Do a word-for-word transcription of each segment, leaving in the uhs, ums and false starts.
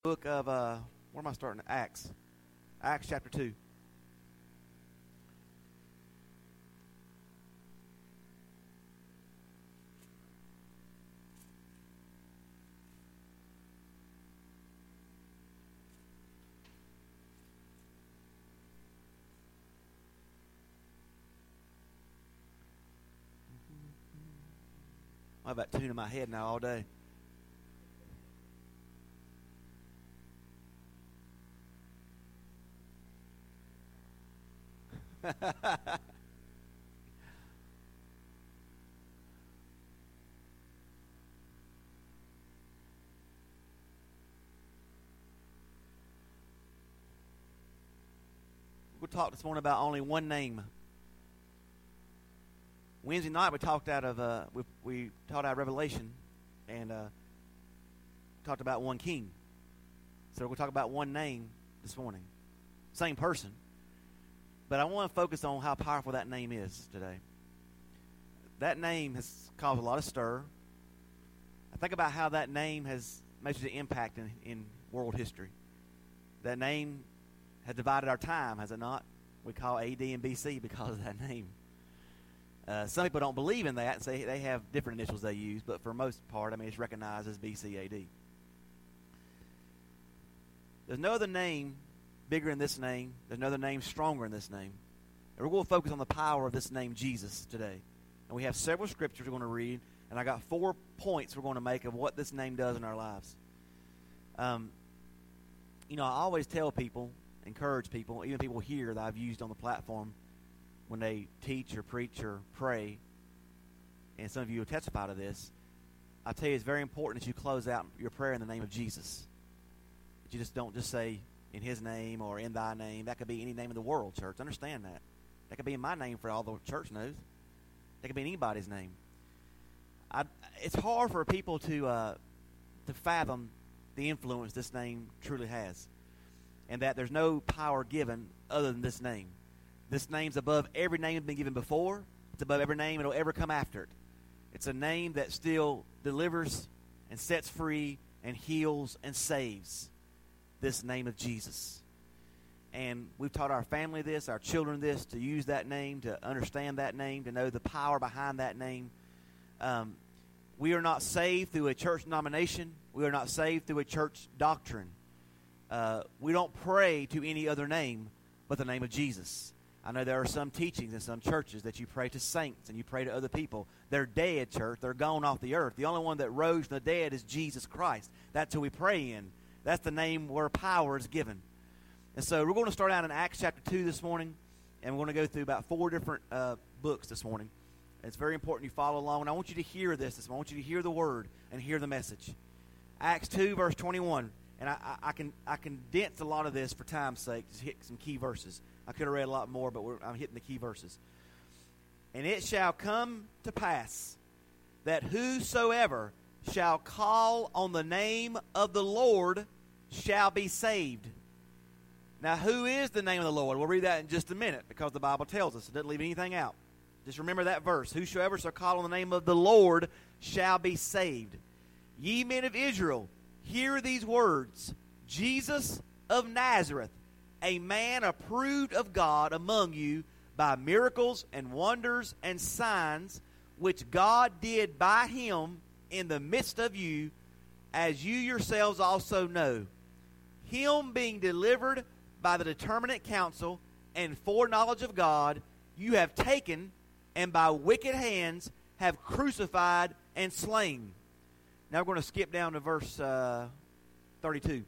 Book of, uh, where am I starting? Acts. Acts chapter two. I have that tune in my head now all day. We'll talk this morning about only one name. Wednesday night we talked out of uh, we we taught out of Revelation and uh, talked about one king. So we'll talk about one name this morning. Same person. But I want to focus on how powerful that name is today. That name has caused a lot of stir. I think about how that name has made an impact in, in world history. That name has divided our time, has it not? We call A D and B C because of that name. Uh, some people don't believe in that and say they have different initials they use, but for most part, I mean, it's recognized as B C A D. There's no other name bigger in this name. There's no other name stronger in this name. And we're going to focus on the power of this name, Jesus, today. And we have several scriptures we're going to read, and I got four points we're going to make of what this name does in our lives. Um, you know, I always tell people, encourage people, even people here that I've used on the platform, when they teach or preach or pray, and some of you will testify to this, I tell you it's very important that you close out your prayer in the name of Jesus. That you just don't just say in his name or in thy name. That could be any name in the world, church. Understand that. That could be in my name for all the church knows. That could be in anybody's name. I, it's hard for people to uh, to fathom the influence this name truly has, and that there's no power given other than this name. This name's above every name that's been given before. It's above every name that'll ever come after it. It's a name that still delivers and sets free and heals and saves. This name of Jesus. And we've taught our family this, our children this, to use that name, to understand that name, to know the power behind that name. Um, we are not saved through a church denomination. We are not saved through a church doctrine. Uh, we don't pray to any other name but the name of Jesus. I know there are some teachings in some churches that you pray to saints and you pray to other people. They're dead, church. They're gone off the earth. The only one that rose from the dead is Jesus Christ. That's who we pray in. That's the name where power is given. And so we're going to start out in Acts chapter two this morning, and we're going to go through about four different uh, books this morning. It's very important you follow along, and I want you to hear this. this I want you to hear the word and hear the message. Acts two, verse twenty-one. And I, I, I can I condensed a lot of this for time's sake, just hit some key verses. I could have read a lot more, but we're, I'm hitting the key verses. And it shall come to pass that whosoever shall call on the name of the Lord shall be saved. Now, who is the name of the Lord? We'll read that in just a minute because the Bible tells us. It doesn't leave anything out. Just remember that verse. Whosoever shall call on the name of the Lord shall be saved. Ye men of Israel, hear these words. Jesus of Nazareth, a man approved of God among you by miracles and wonders and signs, which God did by him in the midst of you, as you yourselves also know. Him being delivered by the determinate counsel and foreknowledge of God, you have taken, and by wicked hands have crucified and slain. Now we're going to skip down to verse uh, thirty-two.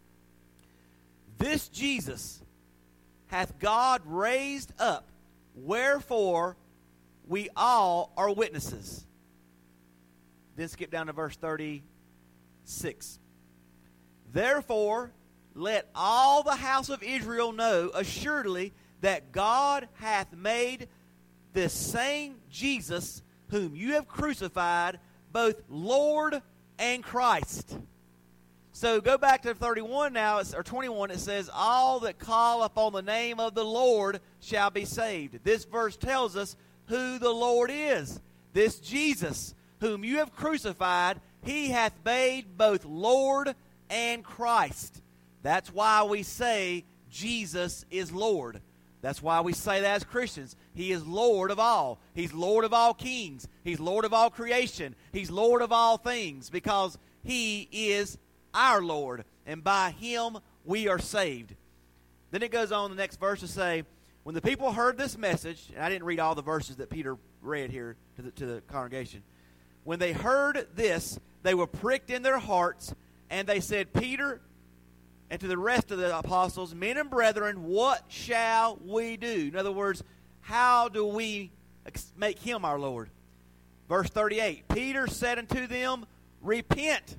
This Jesus hath God raised up, wherefore we all are witnesses. Then skip down to verse thirty-six. Therefore, let all the house of Israel know assuredly that God hath made this same Jesus, whom you have crucified, both Lord and Christ. So go back to thirty-one now, or twenty-one. It says, all that call upon the name of the Lord shall be saved. This verse tells us who the Lord is. This Jesus, whom you have crucified, he hath made both Lord and Christ. That's why we say Jesus is Lord. That's why we say that as Christians. He is Lord of all. He's Lord of all kings. He's Lord of all creation. He's Lord of all things because He is our Lord. And by Him we are saved. Then it goes on in the next verse to say, when the people heard this message, and I didn't read all the verses that Peter read here to the, to the congregation. When they heard this, they were pricked in their hearts, and they said, Peter, and to the rest of the apostles, men and brethren, what shall we do? In other words, how do we make Him our Lord? Verse thirty-eight, Peter said unto them, repent.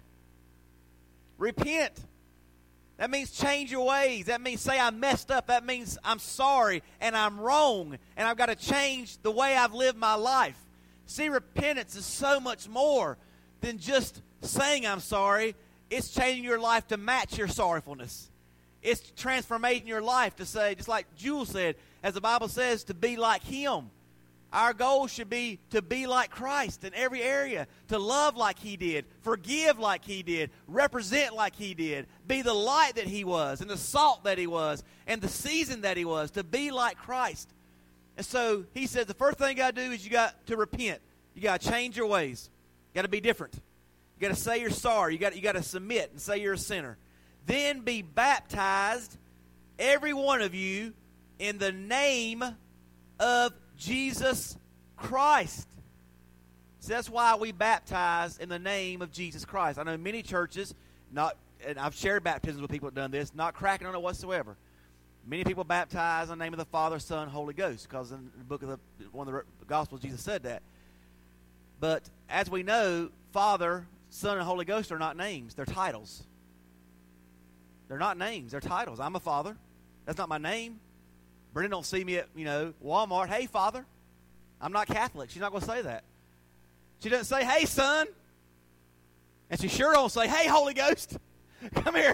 Repent. That means change your ways. That means say I messed up. That means I'm sorry and I'm wrong and I've got to change the way I've lived my life. See, repentance is so much more than just saying I'm sorry. It's changing your life to match your sorrowfulness. It's transforming your life to say, just like Jewel said, as the Bible says, to be like Him. Our goal should be to be like Christ in every area, to love like He did, forgive like He did, represent like He did, be the light that He was, and the salt that He was, and the season that He was, to be like Christ. And so He says the first thing you got to do is you got to repent. You got to change your ways. You got to be different. You got to say you're sorry. You got you got to submit and say you're a sinner. Then be baptized, every one of you, in the name of Jesus Christ. So that's why we baptize in the name of Jesus Christ. I know many churches, not, and I've shared baptisms with people that have done this, not cracking on it whatsoever. Many people baptize in the name of the Father, Son, Holy Ghost, because in the book of the one of the Gospels, Jesus said that. But as we know, Father, Son, and Holy Ghost are not names; they're titles. They're not names; they're titles. I'm a father. That's not my name. Brenda don't see me at, you know, Walmart. Hey, Father. I'm not Catholic. She's not going to say that. She doesn't say, hey, Son. And she sure don't say, hey, Holy Ghost. Come here.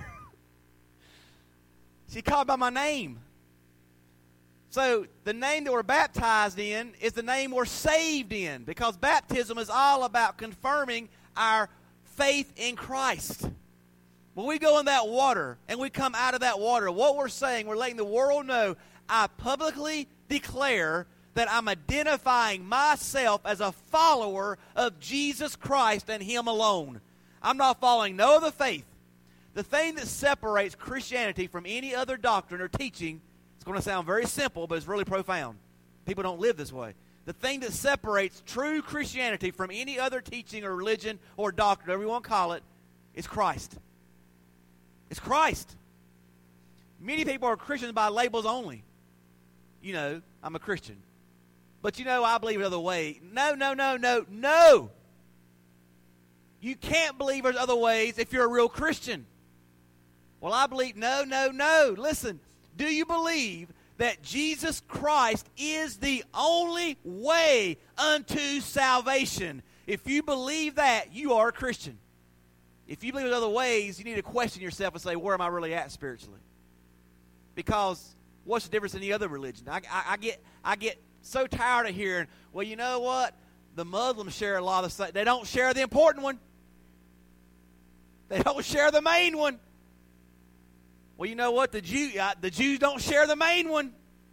She called by my name. So the name that we're baptized in is the name we're saved in, because baptism is all about confirming our faith in Christ. When we go in that water and we come out of that water, what we're saying, we're letting the world know, I publicly declare that I'm identifying myself as a follower of Jesus Christ and Him alone. I'm not following no other faith. The thing that separates Christianity from any other doctrine or teaching, it's going to sound very simple, but it's really profound. People don't live this way. The thing that separates true Christianity from any other teaching or religion or doctrine, whatever you want to call it, is Christ. It's Christ. Many people are Christians by labels only. You know, I'm a Christian. But you know, I believe another way. No, no, no, no, no. You can't believe there's other ways if you're a real Christian. Well, I believe, no, no, no. Listen, do you believe that Jesus Christ is the only way unto salvation? If you believe that, you are a Christian. If you believe in other ways, you need to question yourself and say, where am I really at spiritually? Because what's the difference in the other religion? I, I, I get I get so tired of hearing, well, you know what? The Muslims share a lot of the same. They don't share the important one. They don't share the main one. Well, you know what? The Jew, uh, the Jews don't share the main one.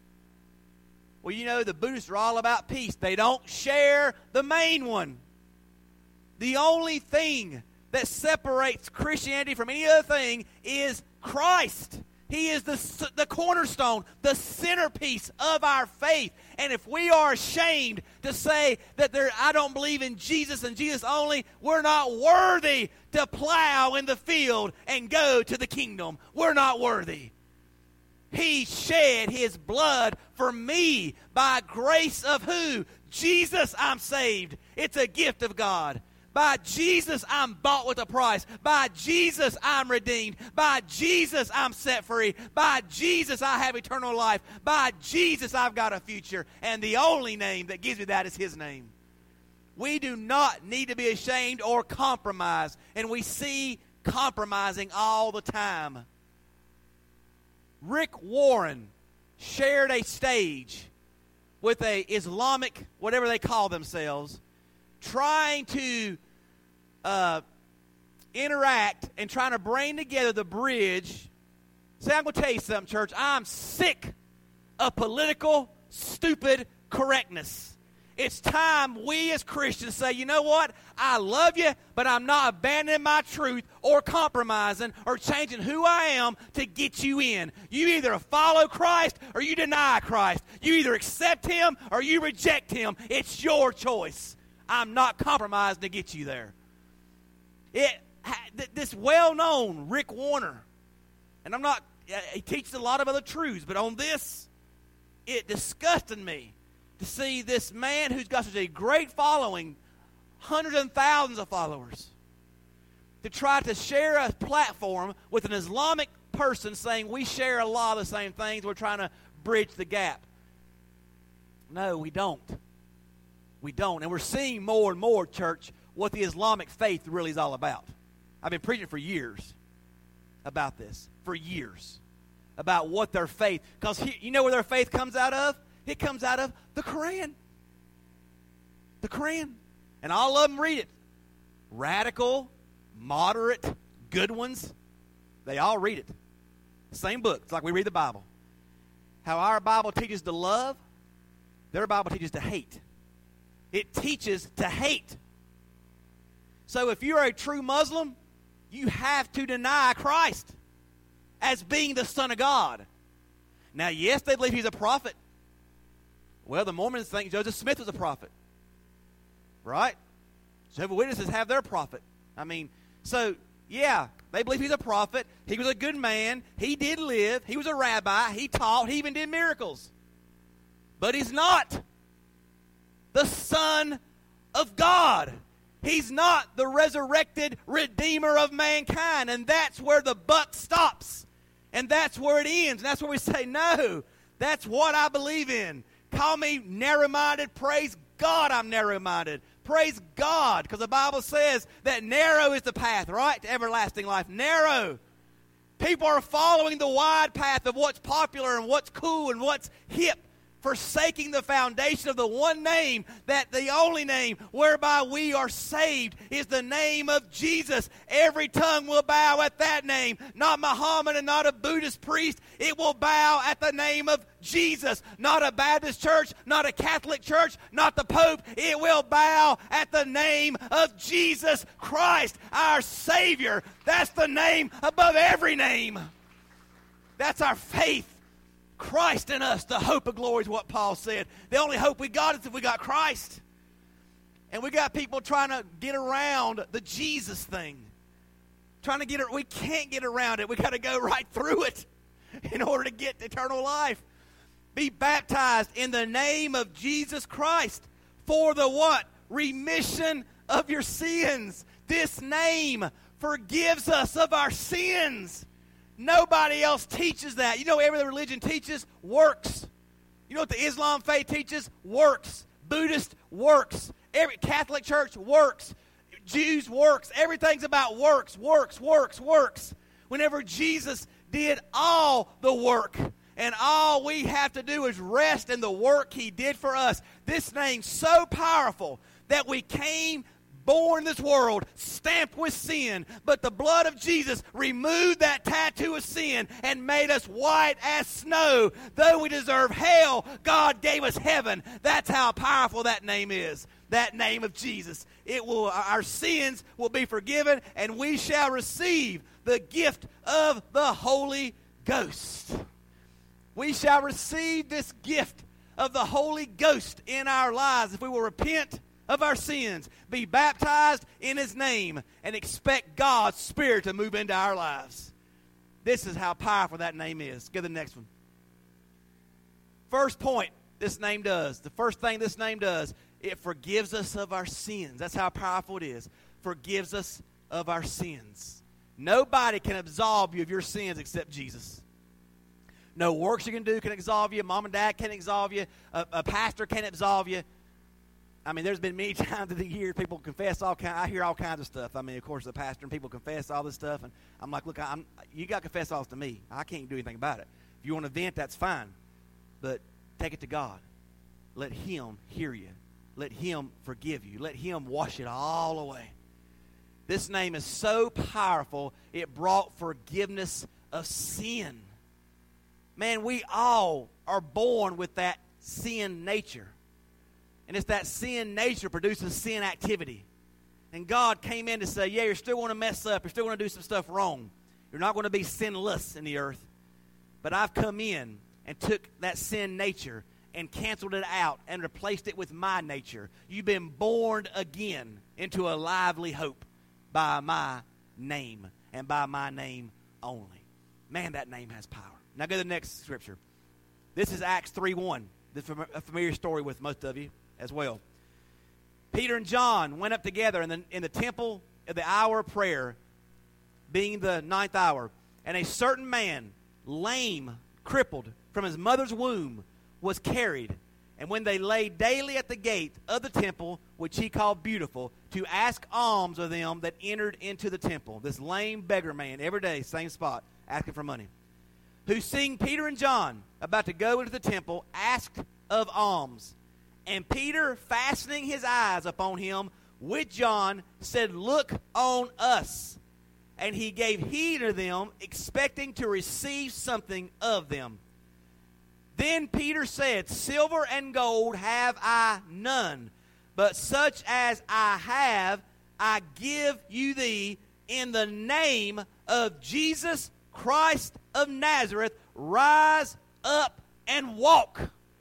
Well, you know, the Buddhists are all about peace. They don't share the main one. The only thing that separates Christianity from any other thing is Christ. He is the, the cornerstone, the centerpiece of our faith. And if we are ashamed to say that there, I don't believe in Jesus and Jesus only, we're not worthy to plow in the field and go to the kingdom. We're not worthy. He shed His blood for me by grace of who? Jesus, I'm saved. It's a gift of God. By Jesus, I'm bought with a price. By Jesus, I'm redeemed. By Jesus, I'm set free. By Jesus, I have eternal life. By Jesus, I've got a future. And the only name that gives me that is His name. We do not need to be ashamed or compromise. And we see compromising all the time. Rick Warren shared a stage with a Islamic, whatever they call themselves, trying to uh, interact and trying to bring together the bridge. Say, I'm going to tell you something, church. I'm sick of political, stupid correctness. It's time we as Christians say, you know what? I love you, but I'm not abandoning my truth or compromising or changing who I am to get you in. You either follow Christ or you deny Christ. You either accept him or you reject him. It's your choice. I'm not compromising to get you there. It, this well-known Rick Warner, and I'm not, he teaches a lot of other truths, but on this, it disgusted me to see this man who's got such a great following, hundreds and thousands of followers, to try to share a platform with an Islamic person saying we share a lot of the same things, we're trying to bridge the gap. No, we don't. We don't. And we're seeing more and more, church, what the Islamic faith really is all about. I've been preaching for years about this, for years, about what their faith, because you know where their faith comes out of? It comes out of the Quran. The Quran. And all of them read it. Radical, moderate, good ones, they all read it. Same book. It's like we read the Bible. How our Bible teaches to love, their Bible teaches to hate. It teaches to hate. So if you're a true Muslim, you have to deny Christ as being the Son of God. Now, yes, they believe he's a prophet. Well, the Mormons think Joseph Smith was a prophet. Right? Jehovah's Witnesses have their prophet. I mean, so, yeah, they believe he's a prophet. He was a good man. He did live. He was a rabbi. He taught. He even did miracles. But he's not the Son of God. He's not the resurrected Redeemer of mankind. And that's where the buck stops. And that's where it ends. And that's where we say, no, that's what I believe in. Call me narrow-minded. Praise God I'm narrow-minded. Praise God, because the Bible says that narrow is the path, right, to everlasting life. Narrow. People are following the wide path of what's popular and what's cool and what's hip, forsaking the foundation of the one name, that the only name whereby we are saved is the name of Jesus. Every tongue will bow at that name. Not Muhammad and not a Buddhist priest. It will bow at the name of Jesus. Not a Baptist church, not a Catholic church, not the Pope. It will bow at the name of Jesus Christ, our Savior. That's the name above every name. That's our faith. Christ in us, the hope of glory is what Paul said. The only hope we got is if we got Christ. And we got people trying to get around the Jesus thing. Trying to get it, we can't get around it. We got to go right through it in order to get eternal life. Be baptized in the name of Jesus Christ for the what? Remission of your sins. This name forgives us of our sins. Nobody else teaches that. You know what every other religion teaches? Works. You know what the Islam faith teaches? Works. Buddhist works. Every Catholic church works. Jews works. Everything's about works, works, works, works. Whenever Jesus did all the work, and all we have to do is rest in the work he did for us. This name's so powerful that we came born in this world, stamped with sin, but the blood of Jesus removed that tattoo of sin and made us white as snow. Though we deserve hell, God gave us heaven. That's how powerful that name is, that name of Jesus. It will, our sins will be forgiven, and we shall receive the gift of the Holy Ghost. We shall receive this gift of the Holy Ghost in our lives if we will repent of our sins, be baptized in his name, and expect God's Spirit to move into our lives. This is how powerful that name is. Go to the next one. First point this name does. The first thing this name does, it forgives us of our sins. That's how powerful it is. Forgives us of our sins. Nobody can absolve you of your sins except Jesus. No works you can do can absolve you. Mom and dad can't absolve you. A, a pastor can't absolve you. I mean, there's been many times in the year people confess all kind. I hear all kinds of stuff. I mean, of course, the pastor and people confess all this stuff, and I'm like, look, I'm, you got to confess all this to me. I can't do anything about it. If you want to vent, that's fine, but take it to God. Let him hear you. Let him forgive you. Let him wash it all away. This name is so powerful, it brought forgiveness of sin. Man, we all are born with that sin nature. And it's that sin nature produces sin activity. And God came in to say, yeah, you're still going to mess up. You're still going to do some stuff wrong. You're not going to be sinless in the earth. But I've come in and took that sin nature and canceled it out and replaced it with my nature. You've been born again into a lively hope by my name and by my name only. Man, that name has power. Now go to the next scripture. This is Acts three one. This is a familiar story with most of you as well. Peter and John went up together in the, in the temple at the hour of prayer, being the ninth hour. And a certain man, lame, crippled from his mother's womb, was carried. And when they lay daily at the gate of the temple, which he called Beautiful, to ask alms of them that entered into the temple. This lame beggar man, every day, same spot, asking for money. Who, seeing Peter and John about to go into the temple, asked of alms. And Peter, fastening his eyes upon him with John, said, Look on us. And he gave heed to them, expecting to receive something of them. Then Peter said, Silver and gold have I none, but such as I have, I give you thee. In the name of Jesus Christ of Nazareth, rise up and walk.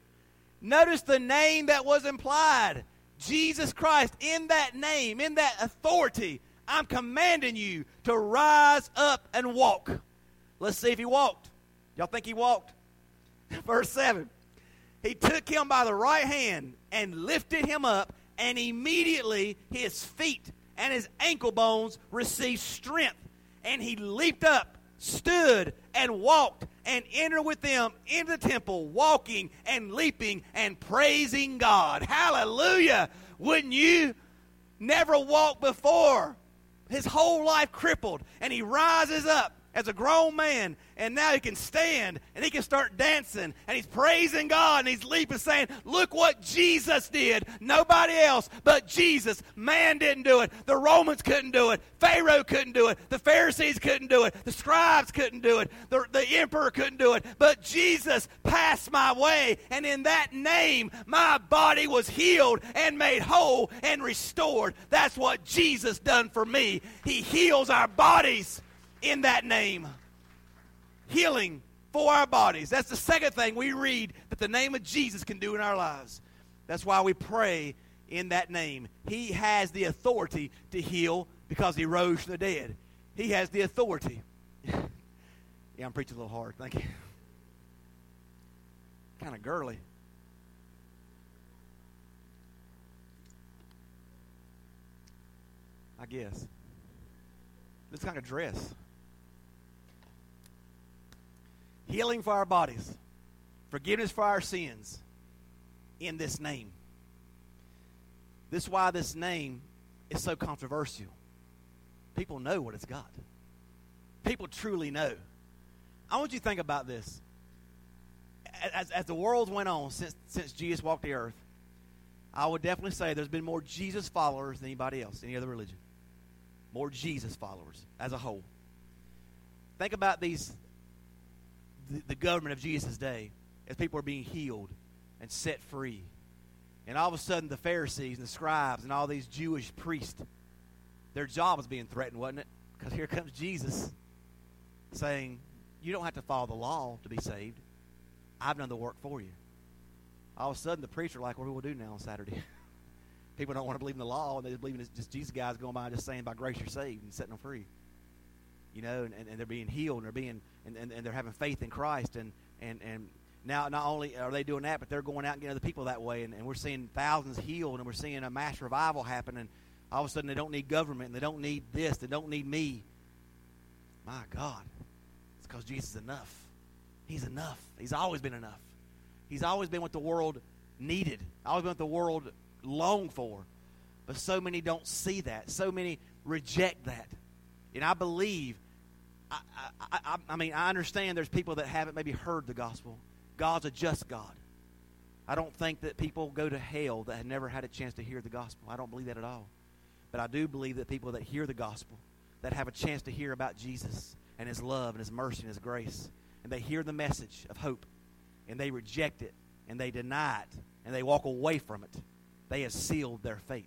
Notice the name that was implied. Jesus Christ. In that name, in that authority, I'm commanding you to rise up and walk. Let's see if he walked. Y'all think he walked? Verse seven. He took him by the right hand and lifted him up, and immediately his feet and his ankle bones received strength. And he leaped up, stood, and walked, and entered with them into the temple, walking and leaping and praising God. Hallelujah! Wouldn't you? Never walked before. His whole life crippled, and he rises up as a grown man, and now he can stand, and he can start dancing, and he's praising God, and he's leaping, saying, look what Jesus did. Nobody else but Jesus. Man didn't do it. The Romans couldn't do it. Pharaoh couldn't do it. The Pharisees couldn't do it. The scribes couldn't do it. The, the emperor couldn't do it. But Jesus passed my way, and in that name, my body was healed and made whole and restored. That's what Jesus done for me. He heals our bodies in that name. Healing for our bodies. That's the second thing we read that the name of Jesus can do in our lives. That's why we pray in that name. He has the authority to heal because he rose from the dead. He has the authority. Yeah, I'm preaching a little hard. Thank you. Kind of girly. I guess. This kind of dress. Healing for our bodies. Forgiveness for our sins. In this name. This is why this name is so controversial. People know what it's got. People truly know. I want you to think about this. As, as the world went on since, since Jesus walked the earth, I would definitely say there's been more Jesus followers than anybody else, any other religion. More Jesus followers as a whole. Think about these, the, the government of Jesus' day, as people are being healed and set free. And all of a sudden the Pharisees and the scribes and all these Jewish priests, their job was being threatened, wasn't it? Because here comes Jesus saying, you don't have to follow the law to be saved. I've done the work for you. All of a sudden the priests are like, what do we do now on Saturday? People don't want to believe in the law, and they believe in this, just Jesus guys going by just saying by grace you're saved and setting them free. You know, and, and, and they're being healed, and they're being and, and, and they're having faith in Christ, and, and, and now not only are they doing that, but they're going out and getting other people that way, and, and we're seeing thousands healed, and we're seeing a mass revival happen, and all of a sudden they don't need government, and they don't need this, they don't need me. My God, it's because Jesus is enough. He's enough. He's always been enough. He's always been what the world needed. Always been what the world longed for. But so many don't see that. So many reject that. And I believe, I, I, I, I mean, I understand there's people that haven't maybe heard the gospel. God's a just God. I don't think that people go to hell that have never had a chance to hear the gospel. I don't believe that at all. But I do believe that people that hear the gospel, that have a chance to hear about Jesus and his love and his mercy and his grace, and they hear the message of hope, and they reject it, and they deny it, and they walk away from it, they have sealed their fate.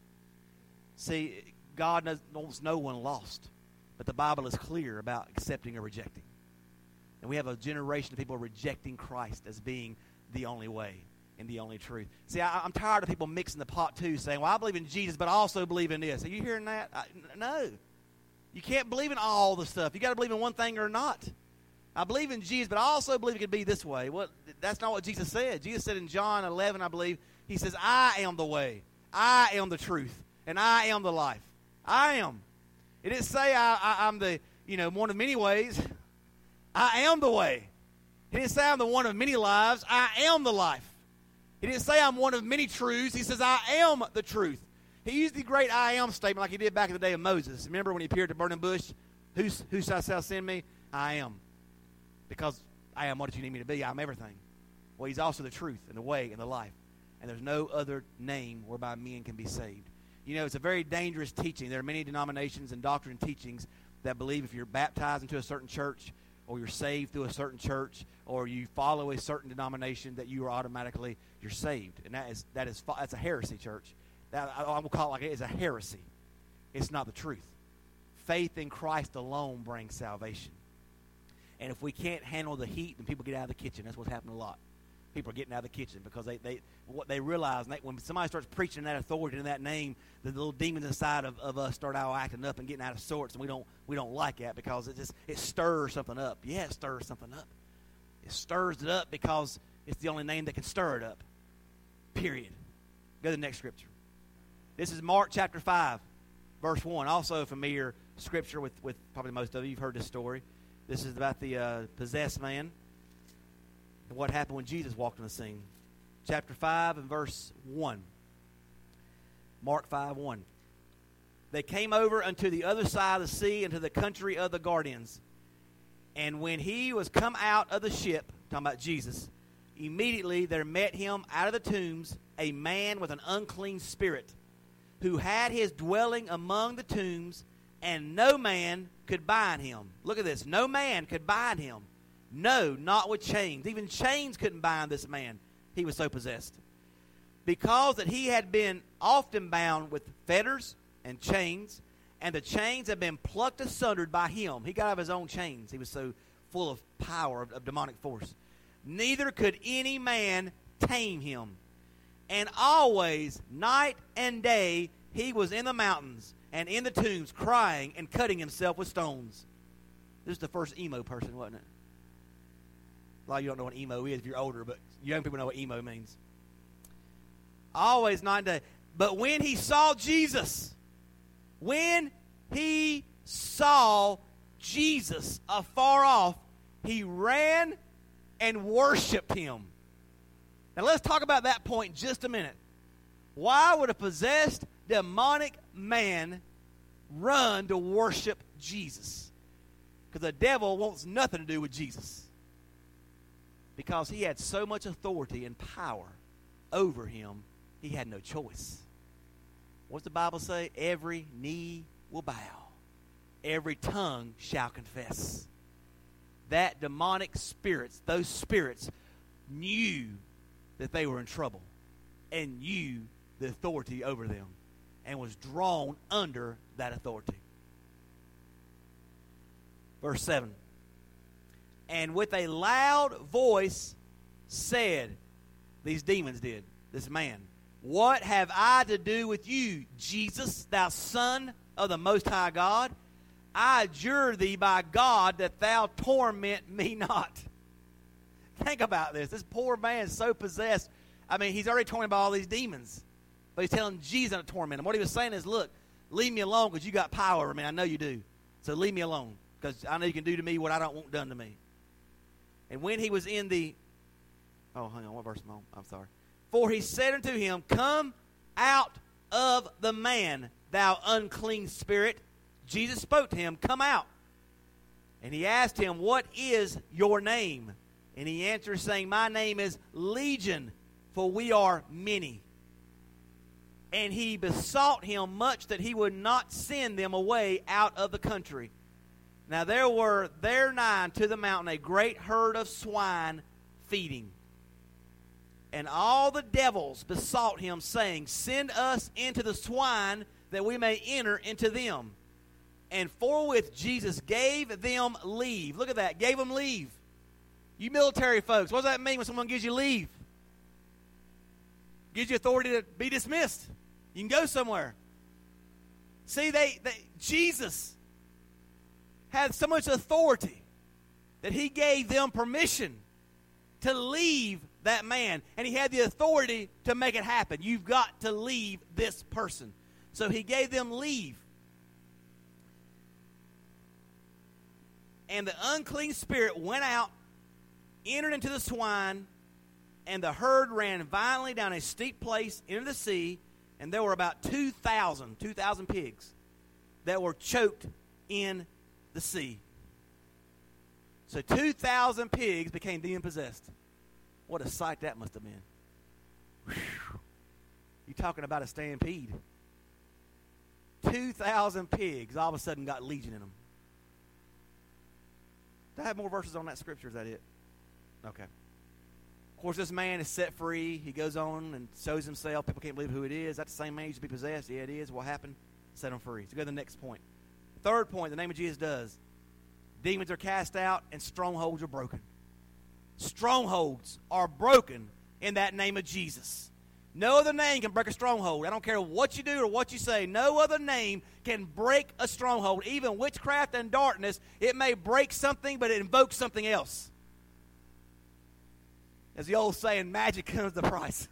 See, God wants no one lost, but the Bible is clear about accepting or rejecting. And we have a generation of people rejecting Christ as being the only way and the only truth. See, I, I'm tired of people mixing the pot too, saying, well, I believe in Jesus, but I also believe in this. Are you hearing that? I, no. You can't believe in all the stuff. You got to believe in one thing or not. I believe in Jesus, but I also believe it could be this way. Well, that's not what Jesus said. Jesus said in John eleven, I believe, he says, I am the way, I am the truth, and I am the life. I am. It didn't say I, I, I'm the, you know, one of many ways. I am the way. He didn't say I'm the one of many lives. I am the life. He didn't say I'm one of many truths. He says I am the truth. He used the great I am statement like he did back in the day of Moses. Remember when he appeared at the burning bush? Who's, who shall send me? I am. Because I am what you need me to be. I'm everything. Well, he's also the truth and the way and the life. And there's no other name whereby men can be saved. You know, it's a very dangerous teaching. There are many denominations and doctrine teachings that believe if you're baptized into a certain church, or you're saved through a certain church, or you follow a certain denomination, that you are automatically, you're saved. And that is, that is, that's a heresy, church. That, I, I will call it like it is a heresy. It's not the truth. Faith in Christ alone brings salvation. And if we can't handle the heat, then people get out of the kitchen. That's what's happening a lot. People are getting out of the kitchen because they, they what they realize, they, when somebody starts preaching in that authority in that name, the little demons inside of, of us start out acting up and getting out of sorts, and we don't we don't like that because it just it stirs something up. Yeah, it stirs something up. It stirs it up because it's the only name that can stir it up. Period. Go to the next scripture. This is Mark chapter five, verse one. Also a familiar scripture with, with probably most of you. You've heard this story. This is about the uh, possessed man. What happened when Jesus walked on the scene. Chapter five and verse one. Mark five, one. They came over unto the other side of the sea, into the country of the Gadarenes. And when he was come out of the ship, talking about Jesus, immediately there met him out of the tombs a man with an unclean spirit, who had his dwelling among the tombs, and no man could bind him. Look at this. No man could bind him. No, not with chains. Even chains couldn't bind this man. He was so possessed. Because that he had been often bound with fetters and chains, and the chains had been plucked asunder by him. He got out of his own chains. He was so full of power, of, of demonic force. Neither could any man tame him. And always, night and day, he was in the mountains and in the tombs, crying and cutting himself with stones. This is the first emo person, wasn't it? A lot of you don't know what emo is if you're older, but young people know what emo means. Always night and day. But when he saw Jesus, when he saw Jesus afar off, he ran and worshiped him. Now let's talk about that point just a minute. Why would a possessed demonic man run to worship Jesus? Because the devil wants nothing to do with Jesus. Because he had so much authority and power over him, he had no choice. What's the Bible say? Every knee will bow. Every tongue shall confess. That demonic spirits, those spirits, knew that they were in trouble and knew the authority over them and was drawn under that authority. Verse seven. And with a loud voice said, these demons did, this man, what have I to do with you, Jesus, thou Son of the Most High God? I adjure thee by God that thou torment me not. Think about this. This poor man is so possessed. I mean, he's already tormented by all these demons. But he's telling Jesus to torment him. What he was saying is, look, leave me alone because you got power over me. I know you do. So leave me alone because I know you can do to me what I don't want done to me. And when he was in the, oh, hang on, what verse am I on? I'm sorry. For he said unto him, come out of the man, thou unclean spirit. Jesus spoke to him, come out. And he asked him, what is your name? And he answered, saying, my name is Legion, for we are many. And he besought him much that he would not send them away out of the country. Now there were there nigh to the mountain a great herd of swine feeding. And all the devils besought him, saying, Send us into the swine, that we may enter into them. And forthwith Jesus gave them leave. Look at that, gave them leave. You military folks, what does that mean when someone gives you leave? Gives you authority to be dismissed. You can go somewhere. See, they, they Jesus had so much authority that he gave them permission to leave that man. And he had the authority to make it happen. You've got to leave this person. So he gave them leave. And the unclean spirit went out, entered into the swine, and the herd ran violently down a steep place into the sea, and there were about two thousand, two thousand pigs that were choked in the sea. So two thousand pigs became demon-possessed. What a sight that must have been. Whew. You're talking about a stampede. two thousand pigs all of a sudden got legion in them. Do I have more verses on that scripture? Is that it? Okay. Of course, this man is set free. He goes on and shows himself. People can't believe who it is. That's the same man who used to be possessed. Yeah, it is. What happened? Set him free. So go to the next point. Third point, the name of Jesus does. Demons are cast out and strongholds are broken. Strongholds are broken in that name of Jesus. No other name can break a stronghold. I don't care what you do or what you say. No other name can break a stronghold. Even witchcraft and darkness, it may break something, but it invokes something else. As the old saying, magic comes with a price.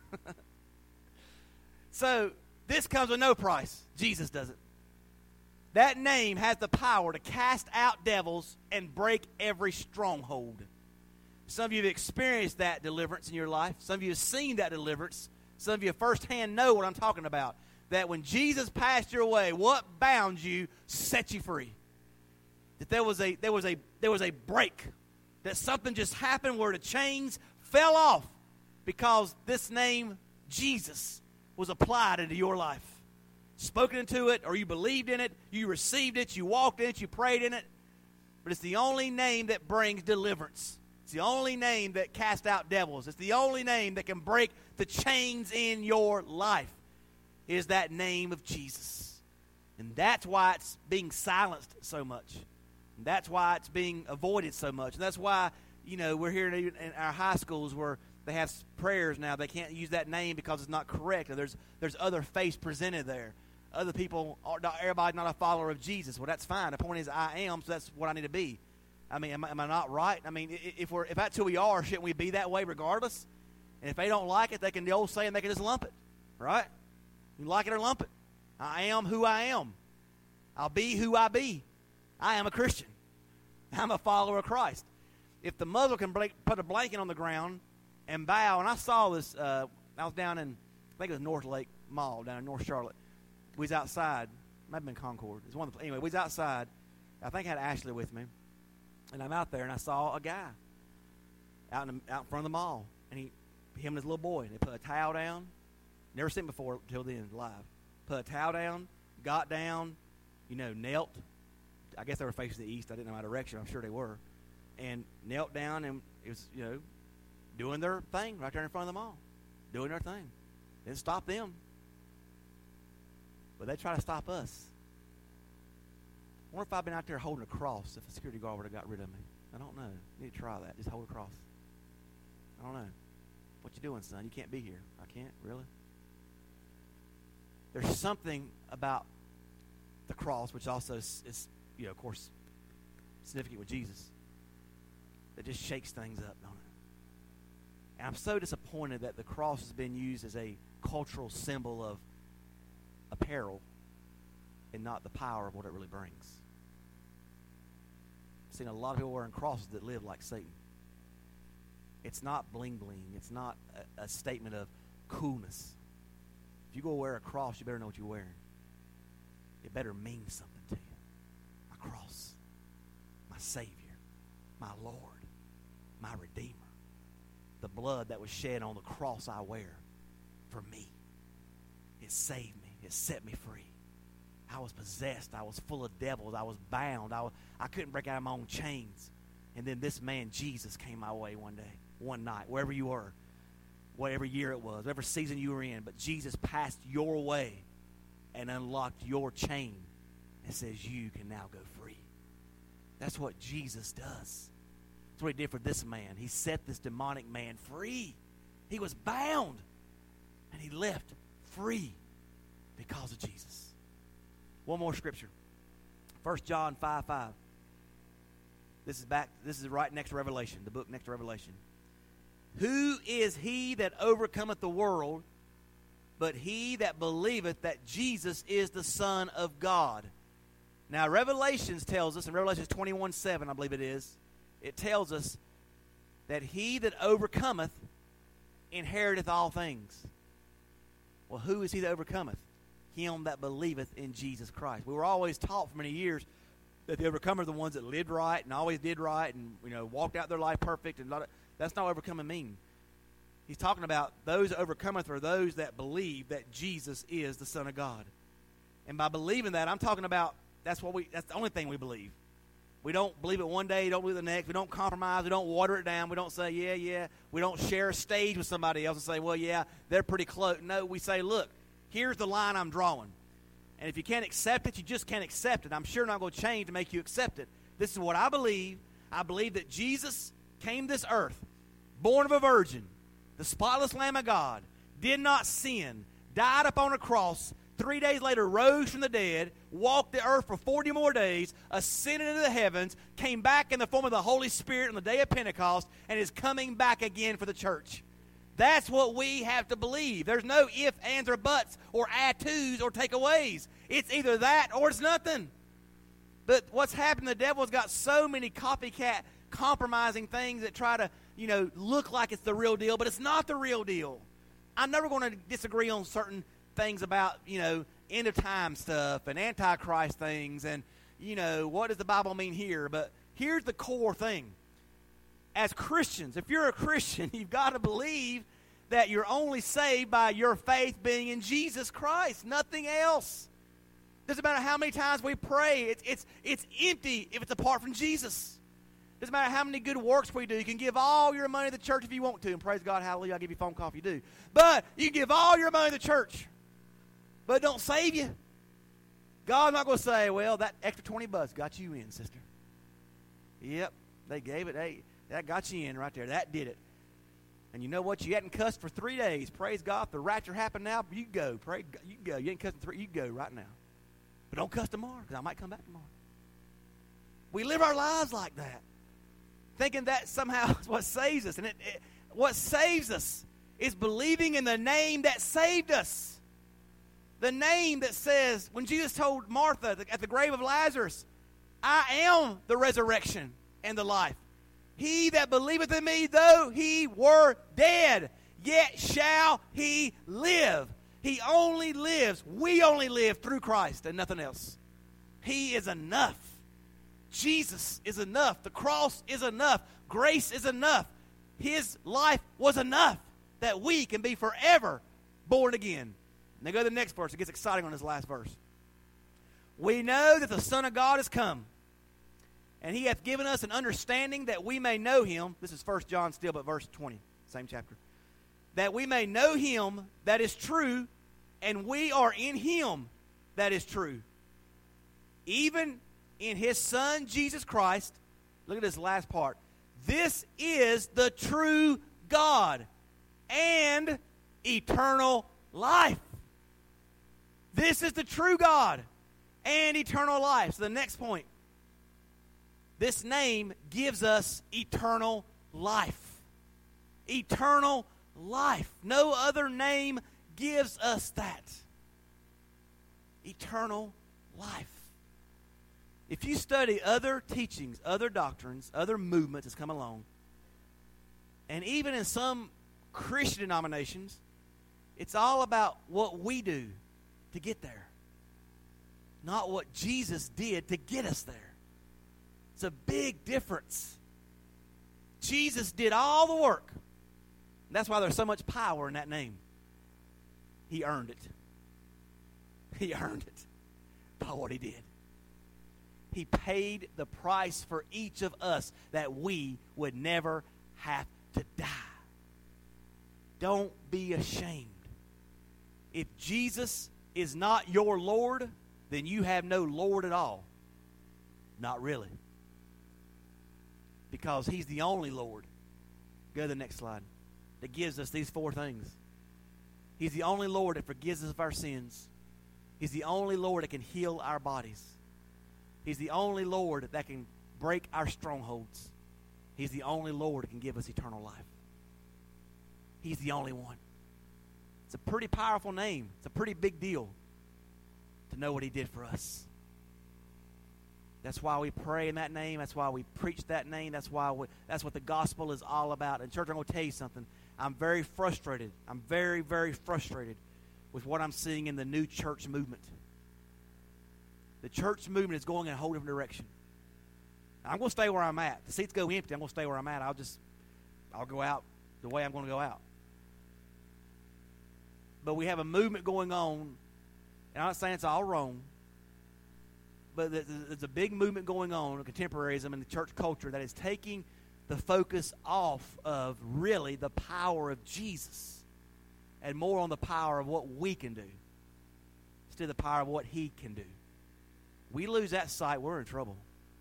So, this comes with no price. Jesus doesn't. That name has the power to cast out devils and break every stronghold. Some of you have experienced that deliverance in your life. Some of you have seen that deliverance. Some of you firsthand know what I'm talking about. That when Jesus passed your way, what bound you set you free. That there was a there was a there was a break. That something just happened where the chains fell off because this name, Jesus, was applied into your life. Spoken into it, or you believed in it, you received it, you walked in it, you prayed in it. But it's the only name that brings deliverance. It's the only name that casts out devils. It's the only name that can break the chains in your life, is that name of Jesus. And that's why it's being silenced so much. And that's why it's being avoided so much. And that's why, you know, we're here in our high schools where they have prayers now. They can't use that name because it's not correct. There's, there's other faiths presented there. Other people, not everybody's not a follower of Jesus. Well, that's fine. The point is I am, so that's what I need to be. I mean, am I, am I not right? I mean, if we're if that's who we are, shouldn't we be that way regardless? And if they don't like it, they can, the old saying, they can just lump it, right? You like it or lump it. I am who I am. I'll be who I be. I am a Christian. I'm a follower of Christ. If the Muslim can break, put a blanket on the ground and bow, and I saw this, uh, I was down in, I think it was North Lake Mall down in North Charlotte. We was outside. Might have been Concord. It's one of the, anyway, we was outside. I think I had Ashley with me. And I'm out there, and I saw a guy out in, the, out in front of the mall. And he, him and his little boy, they put a towel down. Never seen before until then, live. Put a towel down, got down, you know, knelt. I guess they were facing the east. I didn't know my direction. I'm sure they were. And knelt down and it was, you know, doing their thing right there in front of the mall. Doing their thing. Didn't stop them. But they try to stop us. I wonder if I've been out there holding a cross if a security guard would have got rid of me. I don't know. I need to try that. Just hold a cross. I don't know. What you doing, son? You can't be here. I can't? Really? There's something about the cross, which also is, is, you know, of course, significant with Jesus, that just shakes things up, don't it? And I'm so disappointed that the cross has been used as a cultural symbol of apparel and not the power of what it really brings. I've seen a lot of people wearing crosses that live like Satan. It's not bling bling. It's not a, a statement of coolness. If you go wear a cross, you better know what you're wearing. It better mean something to you. My cross, my Savior, my Lord, my Redeemer. The blood that was shed on the cross I wear for me. it saved me. It set me free. I was possessed. I was full of devils. I was bound. I, was, I couldn't break out of my own chains. And then this man, Jesus, came my way one day, one night, wherever you were, whatever year it was, whatever season you were in. But Jesus passed your way and unlocked your chain and says you can now go free. That's what Jesus does. That's what he did for this man. He set this demonic man free. He was bound, and he left free because of Jesus. One more scripture. First John five five. This is back, this is right next to Revelation, the book next to Revelation. Who is he that overcometh the world, but he that believeth that Jesus is the Son of God? Now, Revelations tells us, in Revelation twenty-one seven, I believe it is, it tells us that he that overcometh inheriteth all things. Well, who is he that overcometh? Him that believeth in Jesus Christ. We were always taught for many years that the overcomers are the ones that lived right and always did right and, you know, walked out their life perfect. And of, that's not what overcoming mean. He's talking about those that overcometh are those that believe that Jesus is the Son of God. And by believing that, I'm talking about that's what we. That's the only thing we believe. We don't believe it one day, don't believe it the next. We don't compromise. We don't water it down. We don't say, yeah, yeah. We don't share a stage with somebody else and say, well, yeah, they're pretty close. No, we say, look, here's the line I'm drawing. And if you can't accept it, you just can't accept it. I'm sure not going to change to make you accept it. This is what I believe. I believe that Jesus came to this earth, born of a virgin, the spotless Lamb of God, did not sin, died upon a cross, three days later rose from the dead, walked the earth for forty more days, ascended into the heavens, came back in the form of the Holy Spirit on the day of Pentecost, and is coming back again for the church. That's what we have to believe. There's no ifs, ands, or buts, or add tos, or takeaways. It's either that or it's nothing. But what's happened, the devil's got so many copycat, compromising things that try to, you know, look like it's the real deal, but it's not the real deal. I'm never going to disagree on certain things about, you know, end of time stuff and antichrist things and, you know, what does the Bible mean here? But here's the core thing. As Christians, if you're a Christian, you've got to believe that you're only saved by your faith being in Jesus Christ, nothing else. Doesn't matter how many times we pray, it's, it's, it's empty if it's apart from Jesus. Doesn't matter how many good works we do. You can give all your money to the church if you want to, and praise God, hallelujah, I'll give you a phone call if you do. But you can give all your money to the church, but it don't save you. God's not going to say, well, that extra twenty bucks got you in, sister. Yep, they gave it. Hey, that got you in right there. That did it. And you know what? You hadn't cussed for three days. Praise God. If the rapture happened now, you go. Pray, you go. You ain't cussing three. You go right now. But don't cuss tomorrow because I might come back tomorrow. We live our lives like that, thinking that somehow is what saves us. And it, it, what saves us is believing in the name that saved us. The name that says, when Jesus told Martha at the grave of Lazarus, I am the resurrection and the life. He that believeth in me, though he were dead, yet shall he live. He only lives. We only live through Christ and nothing else. He is enough. Jesus is enough. The cross is enough. Grace is enough. His life was enough that we can be forever born again. Now go to the next verse. It gets exciting on this last verse. We know that the Son of God is come, and he hath given us an understanding that we may know him. This is First John still, but verse twenty, same chapter. That we may know him that is true, and we are in him that is true. Even in his Son, Jesus Christ. Look at this last part. This is the true God and eternal life. This is the true God and eternal life. So the next point. This name gives us eternal life. Eternal life. No other name gives us that. Eternal life. If you study other teachings, other doctrines, other movements that's come along, and even in some Christian denominations, it's all about what we do to get there, not what Jesus did to get us there. It's a big difference. Jesus did all the work. That's why there's so much power in that name. He earned it. He earned it by what he did. He paid the price for each of us that we would never have to die. Don't be ashamed. If Jesus is not your Lord, then you have no Lord at all. Not really. Because he's the only Lord. Go to the next slide. That gives us these four things. He's the only Lord that forgives us of our sins. He's the only Lord that can heal our bodies. He's the only Lord that can break our strongholds. He's the only Lord that can give us eternal life. He's the only one. It's a pretty powerful name. It's a pretty big deal to know what he did for us. That's why we pray in that name. That's why we preach that name. That's why we, that's what the gospel is all about. And church, I'm going to tell you something. I'm very frustrated. I'm very, very frustrated with what I'm seeing in the new church movement. The church movement is going in a whole different direction. I'm going to stay where I'm at. The seats go empty. I'm going to stay where I'm at. I'll just, I'll go out the way I'm going to go out. But we have a movement going on, and I'm not saying it's all wrong, but there's a big movement going on in contemporaryism in the church culture that is taking the focus off of really the power of Jesus and more on the power of what we can do instead of the power of what he can do. We lose that sight, we're in trouble.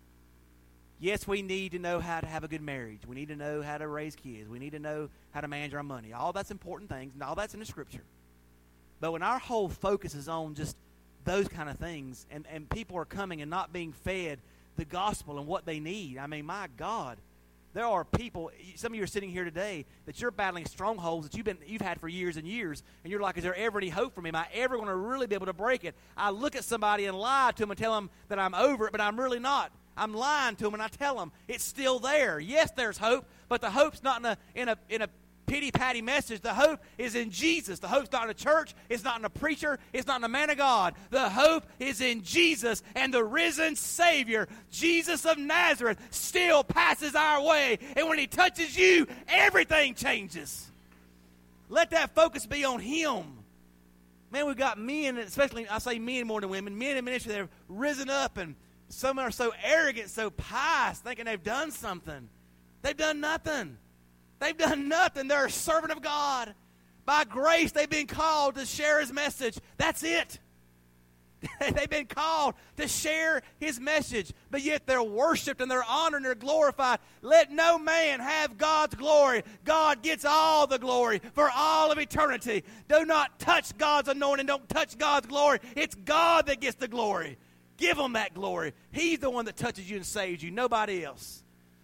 Yes, we need to know how to have a good marriage. We need to know how to raise kids. We need to know how to manage our money. All that's important things, and all that's in the Scripture. But when our whole focus is on just those kind of things, and, and people are coming and not being fed the gospel and what they need, I mean, my God, there are people, some of you are sitting here today, that you're battling strongholds that you've been you've had for years and years, and you're like, is there ever any hope for me? Am I ever going to really be able to break it? I look at somebody and lie to them and tell them that I'm over it, but I'm really not. I'm lying to them, and I tell them it's still there. Yes, there's hope, but the hope's not in a in a in a pity-patty message. The hope is in Jesus. The hope's not in a church. It's not in a preacher. It's not in a man of God. The hope is in Jesus and the risen Savior. Jesus of Nazareth still passes our way, and when he touches you, everything changes. Let that focus be on him. Man, we've got men, especially, I say men more than women, men in ministry that have risen up, and some are so arrogant, so pious, thinking they've done something. They've done nothing. They've done nothing. They're a servant of God. By grace, they've been called to share his message. That's it. They've been called to share his message, but yet they're worshiped and they're honored and they're glorified. Let no man have God's glory. God gets all the glory for all of eternity. Do not touch God's anointing. Don't touch God's glory. It's God that gets the glory. Give him that glory. He's the one that touches you and saves you. Nobody else.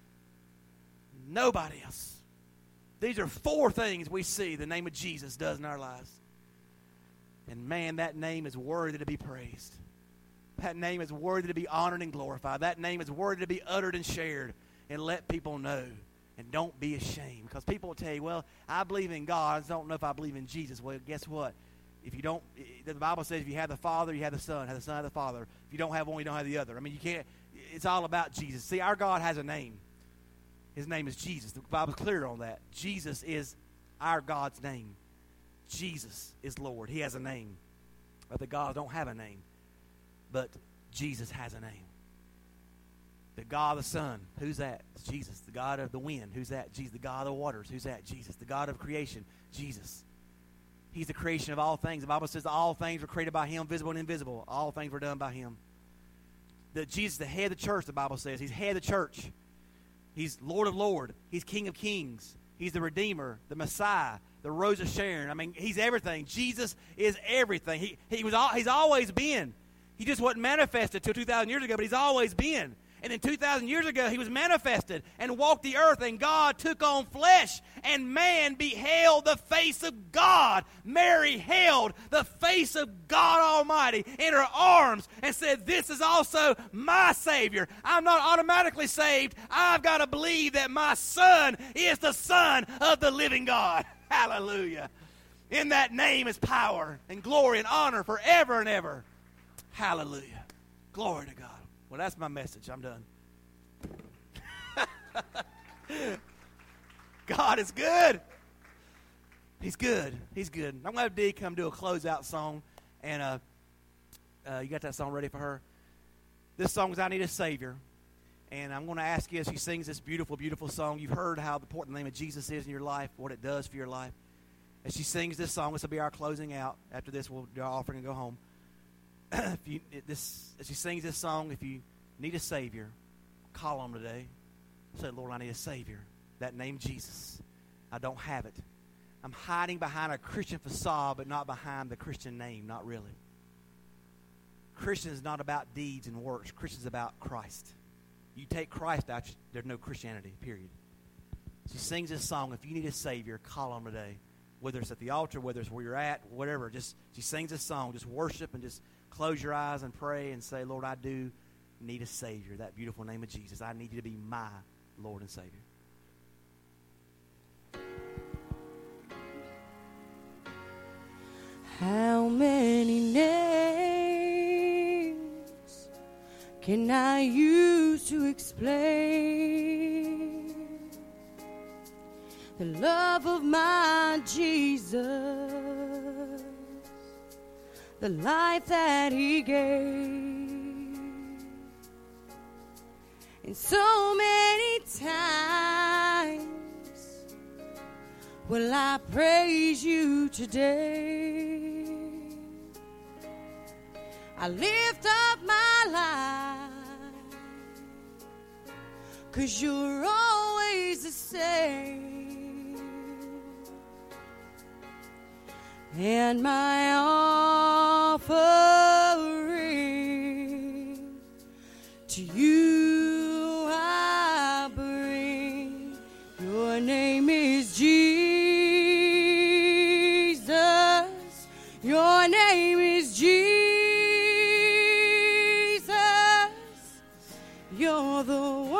Nobody else. These are four things we see the name of Jesus does in our lives. And man, that name is worthy to be praised. That name is worthy to be honored and glorified. That name is worthy to be uttered and shared. And let people know. And don't be ashamed. Because people will tell you, well, I believe in God. I don't know if I believe in Jesus. Well, guess what? If you don't, the Bible says if you have the Father, you have the Son. Have the Son, have the Father. If you don't have one, you don't have the other. I mean, you can't, it's all about Jesus. See, our God has a name. His name is Jesus. The Bible's clear on that. Jesus is our God's name. Jesus is Lord. He has a name. Other gods don't have a name. But Jesus has a name. The God of the sun, who's that? It's Jesus. The God of the wind, who's that? Jesus. The God of the waters, who's that? Jesus. The God of creation, Jesus. He's the creation of all things. The Bible says that all things were created by him, visible and invisible. All things were done by him. The Jesus, the head of the church, the Bible says. He's head of the church. He's Lord of Lords. He's King of Kings. He's the Redeemer, the Messiah, the Rose of Sharon. I mean, he's everything. Jesus is everything. He, he was all, he's always been. He just wasn't manifested until two thousand years ago, but he's always been. And then two thousand years ago, he was manifested and walked the earth, and God took on flesh, and man beheld the face of God. Mary held the face of God Almighty in her arms and said, this is also my Savior. I'm not automatically saved. I've got to believe that my Son is the Son of the living God. Hallelujah. In that name is power and glory and honor forever and ever. Hallelujah. Glory to God. Well, that's my message. I'm done. God is good. He's good. He's good. I'm going to have Dee come do a closeout song. And uh, uh, you got that song ready for her? This song is I Need a Savior. And I'm going to ask you as she sings this beautiful, beautiful song. You've heard how important the name of Jesus is in your life, what it does for your life. As she sings this song, this will be our closing out. After this, we'll do our offering and go home. if you, this, as she sings this song, if you need a Savior, call on him today. Say, Lord, I need a Savior. That name, Jesus. I don't have it. I'm hiding behind a Christian facade, but not behind the Christian name. Not really. Christian is not about deeds and works. Christian is about Christ. You take Christ out, there's no Christianity, period. She sings this song. If you need a Savior, call on him today. Whether it's at the altar, whether it's where you're at, whatever. Just she sings this song. Just worship and just close your eyes and pray and say, Lord, I do need a Savior. That beautiful name of Jesus. I need you to be my Lord and Savior. How many names can I use to explain the love of my Jesus, the life that he gave? And so many times will I praise you today. I lift up my life, 'cause you're always the same. And my offering to you I bring. Your name is Jesus. Your name is Jesus. You're the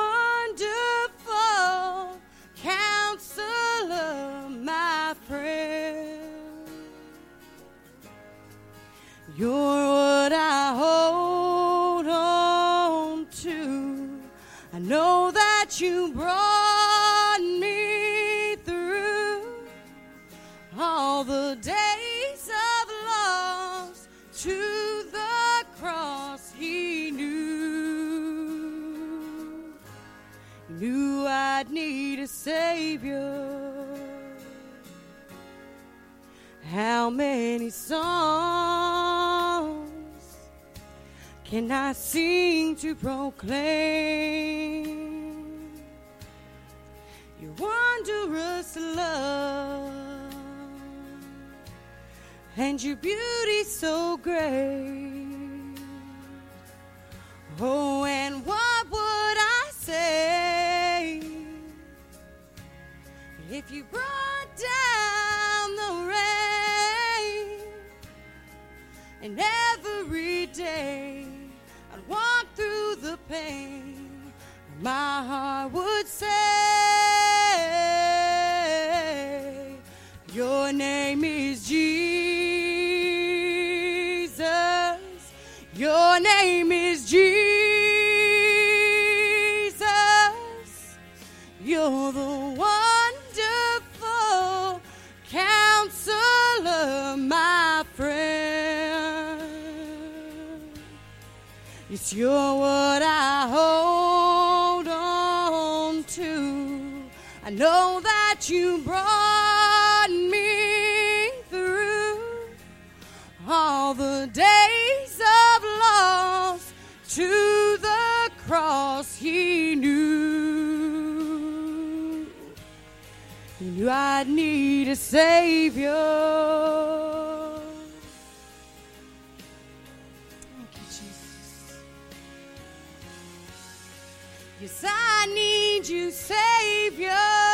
wonderful counselor, my friend. You're what I hold on to. I know that you brought me through all the days of loss to the cross. He knew, knew I'd need a Savior. How many songs can I sing to proclaim your wondrous love and your beauty so great? Oh, and what would I say if you brought down the rain, and every day I'd walk through the pain, and my heart would say, your name is Jesus. Your name is Jesus. You're the wonderful counselor, my friend. It's you're what I hold on to. I know that you brought me through all the days of loss to the cross. He knew, he knew I'd need a Savior. Thank you, Jesus. Yes, I need you, Savior.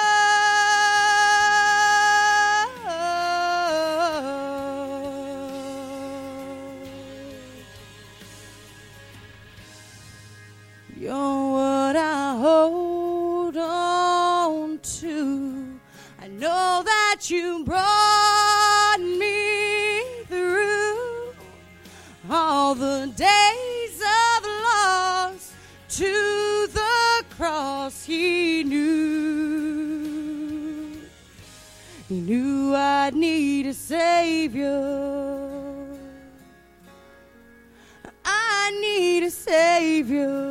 You're what I hold on to. I know that you brought me through all the days of loss to the cross. He knew, he knew I'd need a Savior. need a Savior.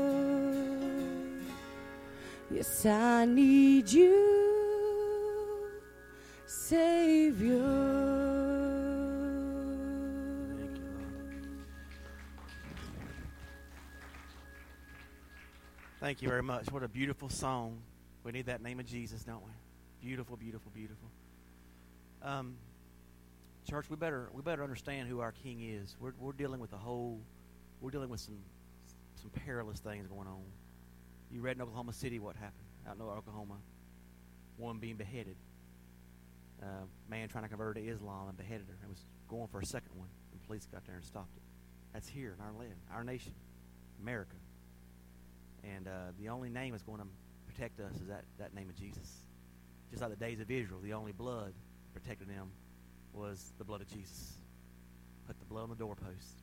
Yes, I need you, Savior. Thank you, Lord. Thank you very much. What a beautiful song. We need that name of Jesus, don't we? Beautiful, beautiful, beautiful. Um, church, we better we better understand who our King is. We're we're dealing with a whole, we're dealing with some some perilous things going on. You read in Oklahoma City what happened out in Oklahoma. Woman being beheaded. Uh, man trying to convert her to Islam and beheaded her. It was going for a second one. The police got there and stopped it. That's here in our land, our nation, America. And uh, the only name that's going to protect us is that, that name of Jesus. Just like the days of Israel, the only blood protecting them was the blood of Jesus. Put the blood on the doorpost.